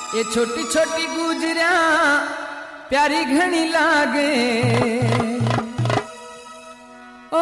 ये छोटी छोटी गुजरिया प्यारी घनी लागे ओ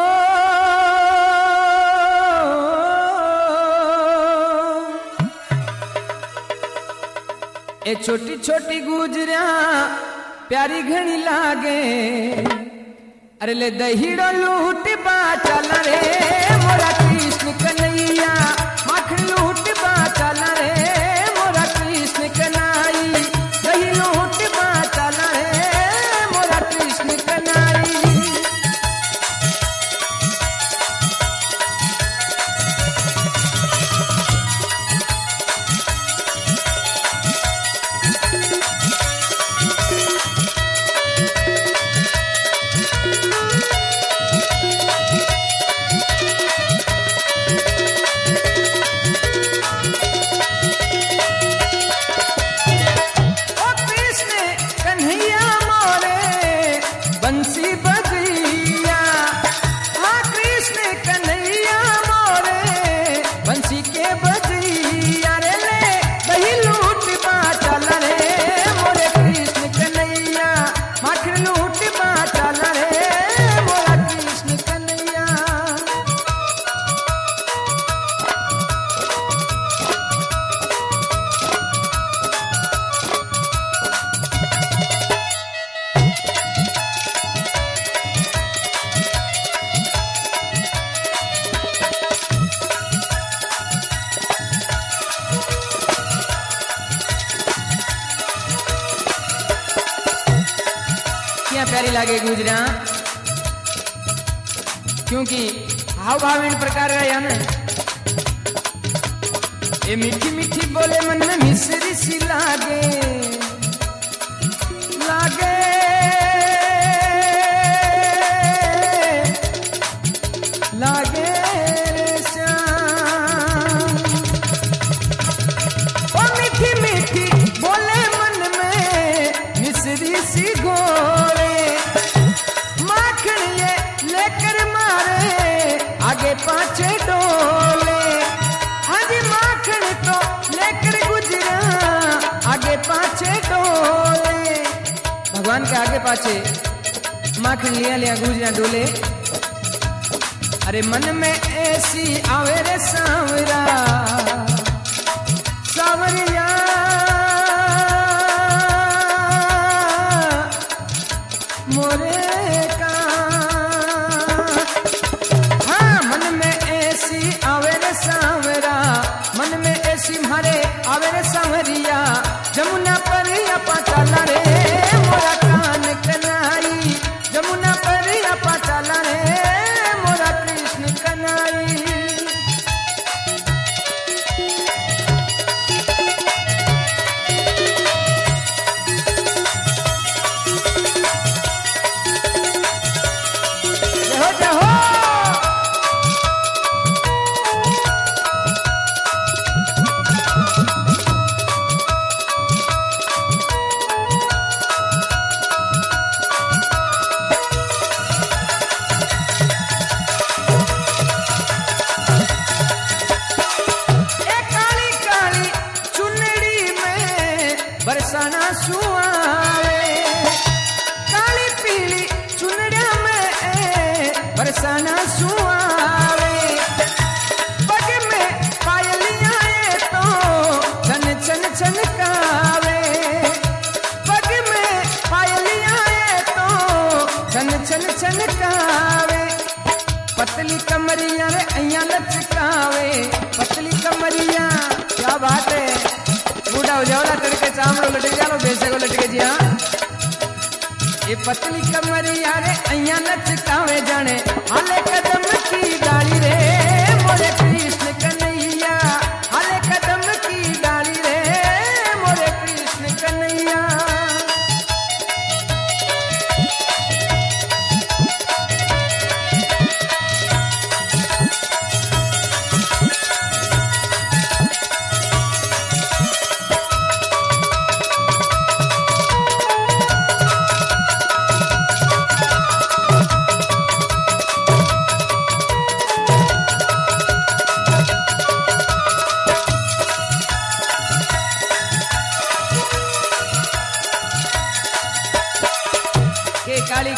ये छोटी छोटी गुजरिया प्यारी घनी लागे अरे ले दहीड़ो लूट बा चल रे मोरा कृष्ण कन्हैया माखन लूट बा चल रे मोरा कृष्ण कन्हैया दही लूट बा चल रे मोरा कृष्ण कन्हैया बंसी बजिया हाँ कृष्ण कन्हैया मोरे बंसी के बजिया रे ले दही लूट बा चल रे मोरे कृष्ण कन्हैया माखन लूट बा चल रे मोरा कृष्ण कन्हैया प्यारी लागे गुजरा क्योंकि हाव भाव इन प्रकार रहा न ये मीठी मीठी बोले मन में मिश्री सी लागे लागे लागे रे श्याम ओ मीठी मीठी बोले मन में मिश्री सी गोरे आगे पाछे डोले आज माखन तो लेकर गुजरा आगे पाछे डोले भगवान के आगे पाछे माखन लिया लिया गुजरा डोले अरे मन में ऐसी आवे रे सांवरा सांवरिया मोरे मन में ऐसी मारे आवे रे सांवरिया जमुना पर अपा चला रे मोरा कान कनाई जमुना पर अपा चला रे मोरा कृष्ण कनाई जहो जहो बरसाना सुआवे काली पीली चुनड़िया में बरसाना सुआवे पग में पायलियां तो छन छन छनकावे पग में पायलियां तो छन छन छनकावे पतली कमरिया रे अइया लचकावे पतली कमरिया क्या बात है बूढ़ा हो जाओ ना तड़के चामड़ो लटक जाओ बेसे को लटके जी हाँ ये पतली कमरिया रे अइया लचकावे जाने हाले कदम की डाली रे मोरे कृष्ण कन्हैया हाले कदम की डाली रे मोरे कृष्ण कन्हैया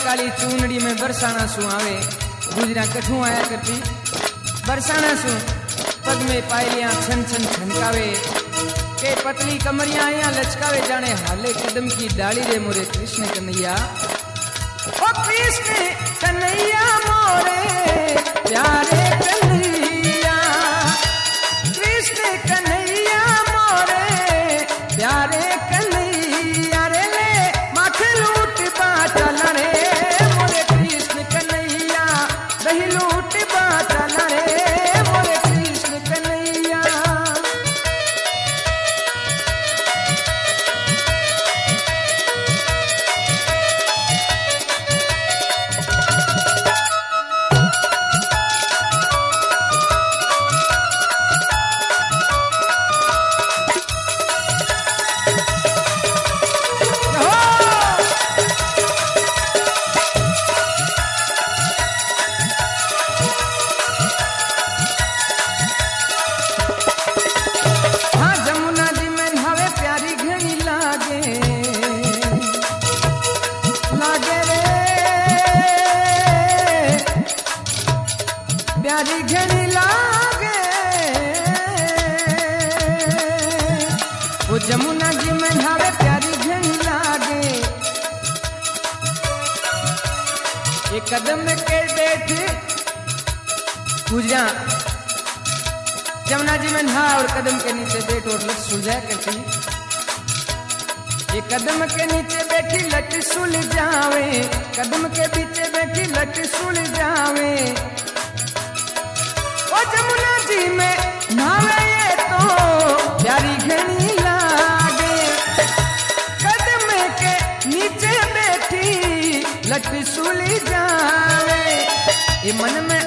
काली चूनड़ी में बरसाना सु आवे गुजरा कठू आया करती बरसाना सु पग में पायलियां छन छन छनकावे के पतली कमरियां आया लचकावे जाने हाले कदम की डाली रे मोरे कृष्ण कन्हैया ओ कृष्ण कन्हैया मोरे प्यारे कन्हैया कृष्ण कन्हैया मोरे प्यारे कन्हैया रे ले माख लूट बाटल रे मोरे कृष्ण कन्हैया दही लूट बाटल रे मोरे कृष्ण कन्हैया प्यारी घनी लागे वो जमुना जी में नहावे प्यारी घनी लागे एक कदम के बैठ पूजा जमुना जी में नहा और कदम के नीचे बैठ और लट सुलझा करती एक कदम के नीचे बैठी लट सुल जावे कदम के पीछे बैठी लट सुल जावे ओ जमुना जी में नहावे ये तो प्यारी घनी लागे कदम के नीचे बैठी लट सुल जावे ये मन में